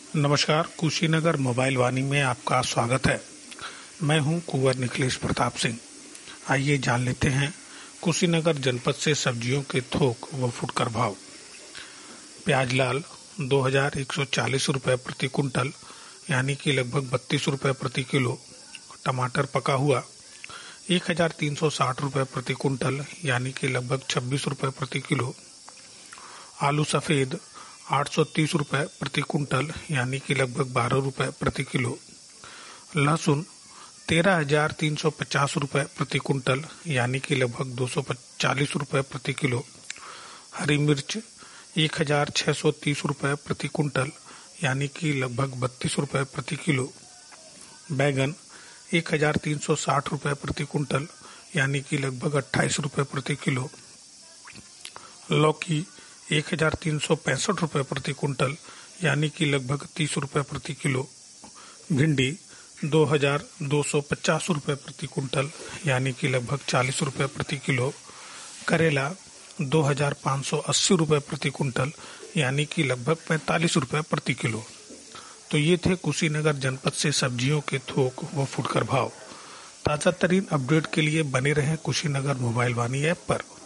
नमस्कार, कुशीनगर मोबाइल वाणी में आपका स्वागत है। मैं हूं कुंवर निखिलेश प्रताप सिंह। आइए जान लेते हैं कुशीनगर जनपद से सब्जियों के थोक व फुटकर भाव। प्याज लाल 2140 रुपये प्रति कुंटल यानी कि लगभग 32 रुपये प्रति किलो। टमाटर पका हुआ 1360 रुपये प्रति कुंटल यानी कि लगभग 26 रुपये प्रति किलो। आलू सफ़ेद 830 रुपये प्रति कुंटल यानी कि लगभग 12 रुपये प्रति किलो। लहसुन 13,350 रुपये प्रति कुंटल यानी कि लगभग 240 रुपये प्रति किलो। हरी मिर्च 1,630 रुपये प्रति कुंटल यानी कि लगभग 32 रुपये प्रति किलो। बैगन 1,360 रुपये प्रति कुंटल यानी कि लगभग 28 रुपये प्रति किलो। लौकी 1,365 रुपये प्रति कुंटल यानी कि लगभग 30 रुपये प्रति किलो। भिंडी 2,250 रुपये प्रति कुंटल यानी कि लगभग 40 रुपये प्रति किलो। करेला 2,580 रुपये प्रति कुंटल यानी कि लगभग 45 रुपये प्रति किलो। तो ये थे कुशीनगर जनपद से सब्जियों के थोक व फुटकर भाव। ताज़ा तरीन अपडेट के लिए बने रहें कुशीनगर मोबाइल वाणी ऐप पर।